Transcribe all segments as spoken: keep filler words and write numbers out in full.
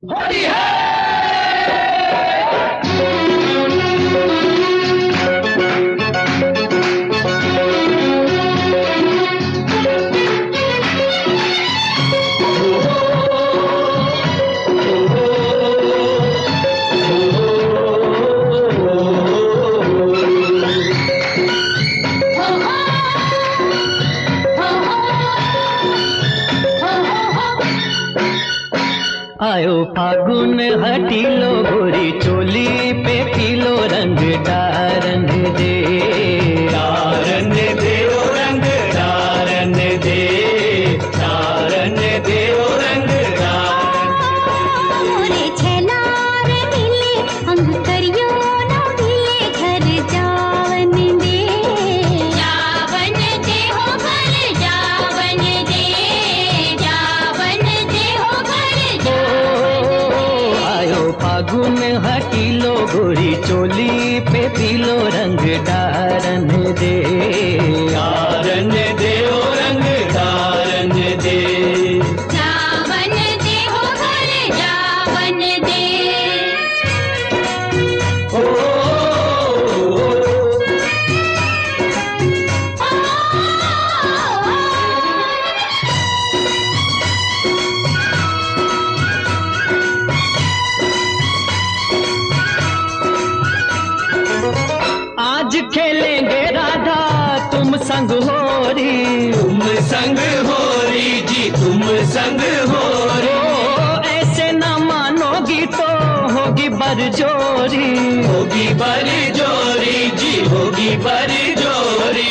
होली है। आयो फागुन हटीलो गोरी चोली पे पीलो रंग डारन दे डारन दे ओ रंग डारन दे डारन दे ओ रंग डारन रे छेला रे मिले अंग करियो ना मिले घर जावन दे जावन दे हो घर जावन दे जावन दे हो घर आयो फागुन हटीलो गोरी चोली पे पीलो रंग डारन दे डारन दे ओ रंग डारन दे जावन दे हो घर जावन दे ओ आज खेलेंगे राधा तुम संग होरी तुम संग होरी जी तुम संग होरी ओ ऐसे न मानोगी तो होगी बरजोरी होगी बड़ी जोरी जी होगी बड़ी जोरी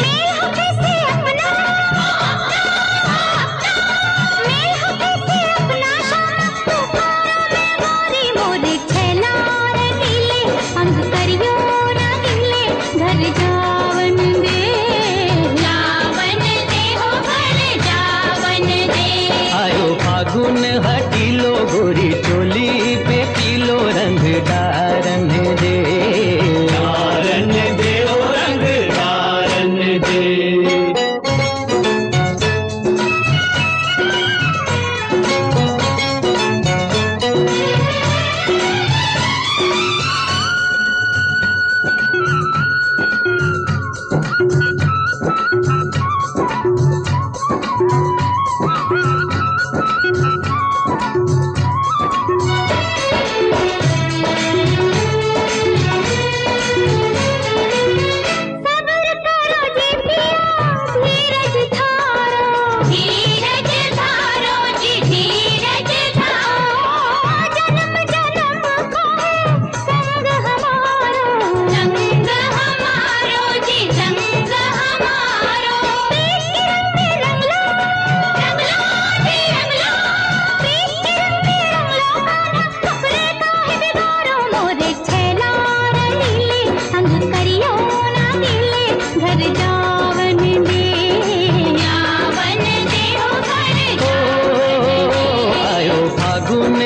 घर जावन दे जावन दे हो घर जावन दे आयो फागुन हटीलो गोरी चोली पे पीलो रंग डारन दे डारन दे ओ रंग डारन दे सब्र करो जी पिया धीरज धारो धीरज धारो जी धीरज धारो जन्म जन्म को है संग हमारो संग हमारो जी संग हमारो प्रीत के रंग में रंग लो रंग लो जी रंग लो प्रीत के रंग में रंग लो गाना कपड़े का है बिगाड़ो मोरे छेला रे नीले अंग करियो ना नीले घर जावन दे जावन दे हो घर ओ आयो फागुन